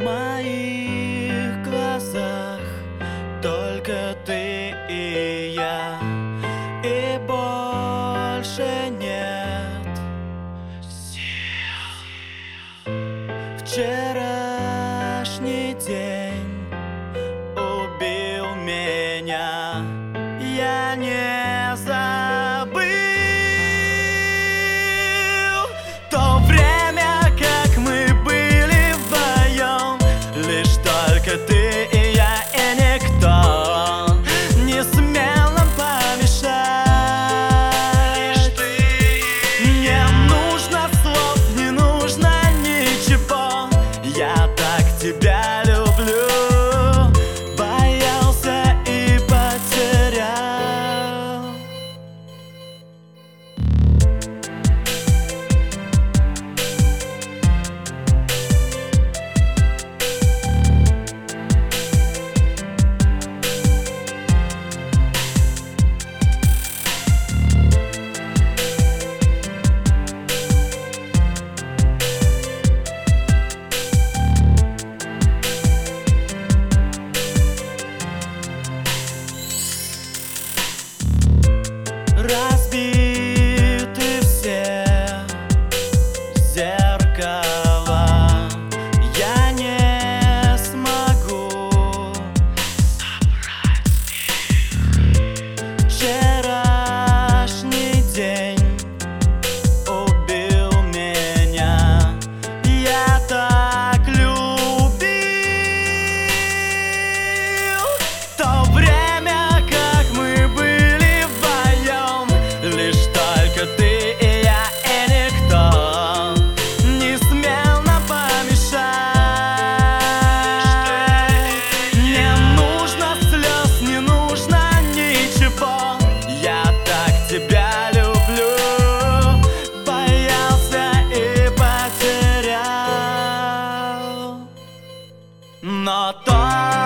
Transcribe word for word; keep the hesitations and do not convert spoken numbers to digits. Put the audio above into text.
моих глазах только ты и я, и больше нет сил. Вчерашний день убил меня, я не забыл то время, как мы были вдвоем, лишь только ты и я, и никто не смел нам помешать. Лишь ты и не нужно слов, не нужно ничего, я так тебя люблю, боялся и потерял. Разбиты все зеркала, я не смогу собрать их. Вчерашний день убил меня, я так любил то время, как мы были вдвоем, лишь только ты и я, и никто не смел нам помешать. Не нужно слез, не нужно ничего, я так тебя люблю, боялся и потерял. Но то